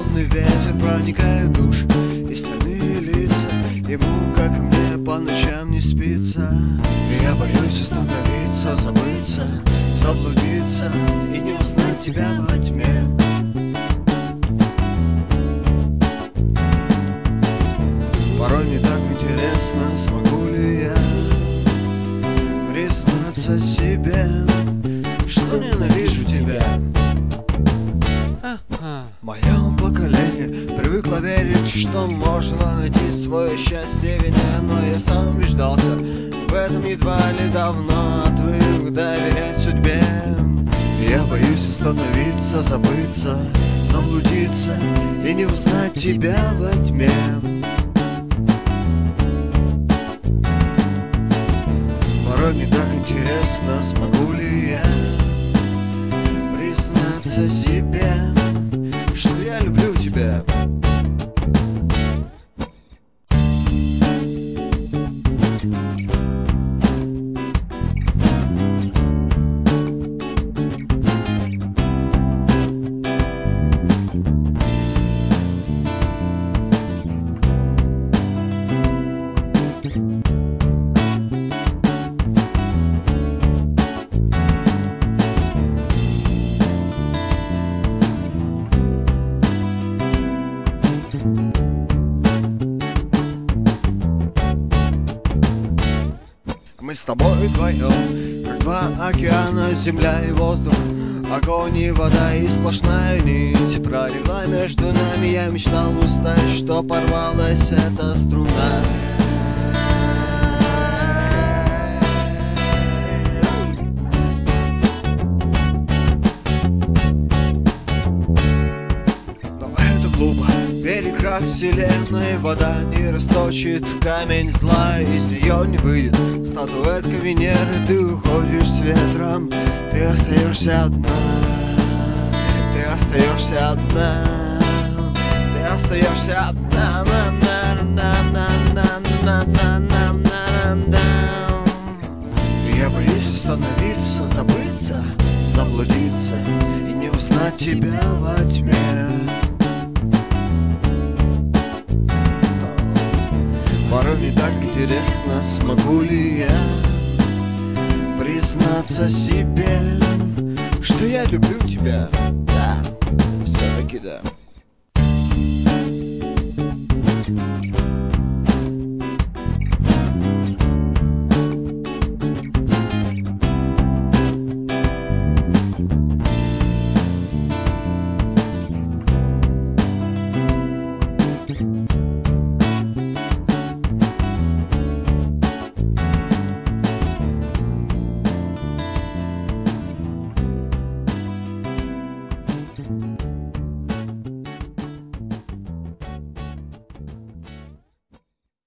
Холодный ветер проникает в душу и стальные лица. Ему, как и мне, по ночам не спится. И я боюсь остановиться, забыться, заблудиться и не узнать тебя во тьме. Порой мне так интересно, смогу ли я признаться себе, что ненавижу тебя. Мое поколение привыкло верить, что можно найти свое счастье в вине, но я сам убеждался в этом едва ли давно, отвык доверять судьбе. Я боюсь остановиться, забыться, заблудиться и не узнать тебя во тьме. Порой мне так интересно, смогу ли я признаться себе, что я люблю тебя. Мы с тобой вдвоем, как два океана, земля и воздух, огонь и вода и сплошная нить пролегла между нами. Я мечтал устать, что порвалась эта струна. Но это глупо, берег как вселенной, вода не расточит камень зла, из нее не выйдет статуэтка Венеры. Ты уходишь с ветром, ты остаешься одна, ты остаешься одна, ты остаешься одна. Я боюсь остановиться, забыться, заблудиться и не узнать тебя во тьме. Порой мне так интересно, смогу ли я признаться себе, что я люблю тебя. Да, все-таки да.